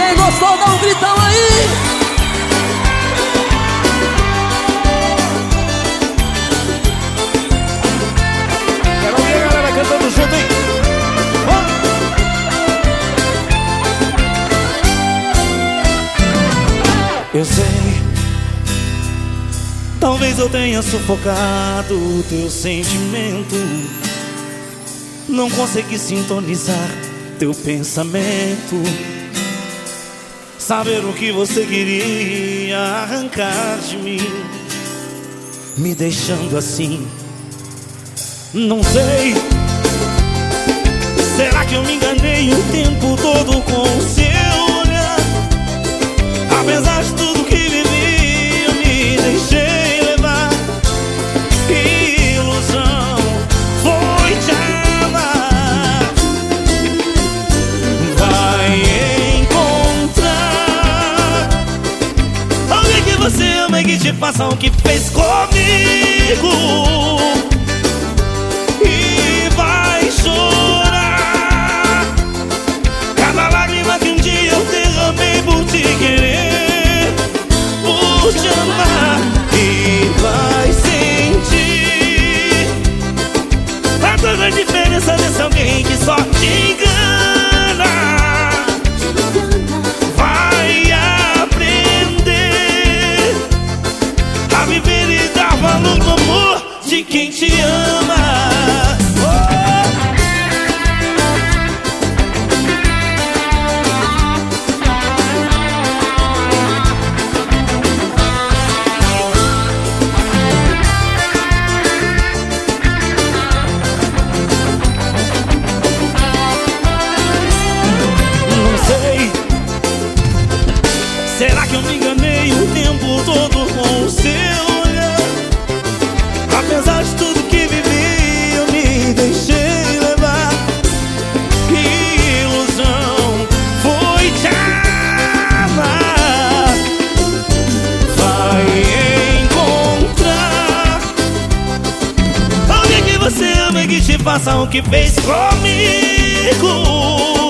Quem gostou, dá um gritão aí. Quero ouvir a galera cantando junto, hein? Eu sei, talvez eu tenha sufocado o teu sentimento. Não consegui sintonizar teu pensamento, saber o que você queria arrancar de mim, me deixando assim. Não sei, será que eu me enganei o tempo todo com o seu olhar? Apesar de tudo que vivi, eu me deixei levar. Que ilusão foi te amar. Vai encontrar alguém que você ama e que te faça o que fez comigo. E vai chorar cada lágrima que um dia eu derramei por te querer, por te amar. E vai sentir a toda a diferença desse alguém que só te engana. Vai aprender a viver e dar valor no amor de quem te ama. Será que eu me enganei o tempo todo com o seu olhar? Apesar de tudo que vivi, eu me deixei levar. Que ilusão foi te amar. Vai encontrar alguém que você ama e que te faça o que fez comigo.